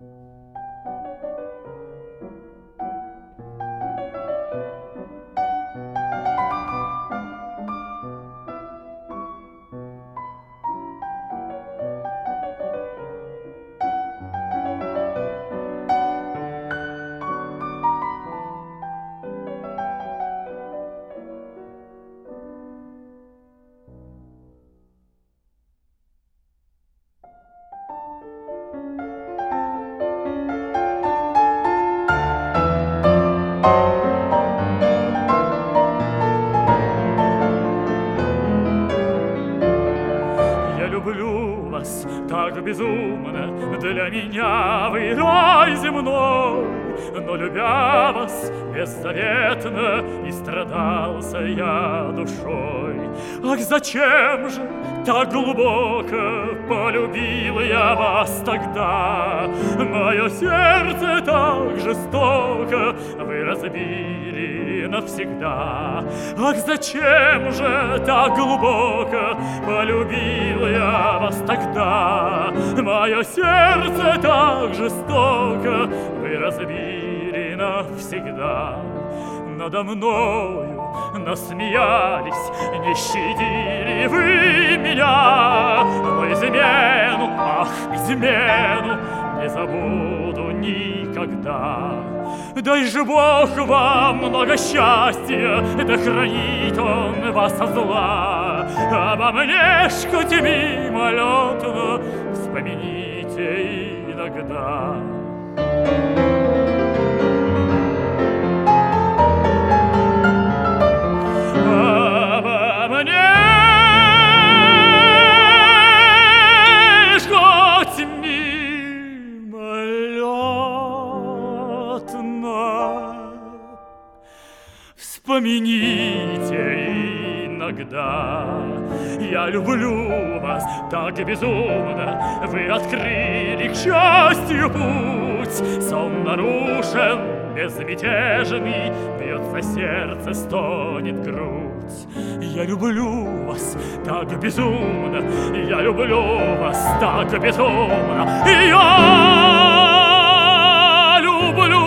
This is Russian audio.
Люблю вас так безумно, для меня вы рай земной. Но, любя вас беззаветно, и страдался я душой. Ах, зачем же так глубоко полюбил я вас тогда? Мое сердце так жестоко вы разбили навсегда. Ах, зачем же так глубоко полюбил я вас тогда? Мое сердце так жестоко вы разбили навсегда. Надо мною насмеялись, не щадили вы меня, но измену, ах, измену не забуду никогда. Дай же Бог вам много счастья, да хранит Он вас от зла. Обо мне ж хоть мимолетно вспомните иногда. Обо мне ж хоть мимолетно вспомните иногда. Я люблю вас так безумно, вы открыли к счастью путь. Сон нарушен, безмятежный, бьется сердце, стонет грудь. Я люблю вас так безумно, я люблю вас так безумно, я люблю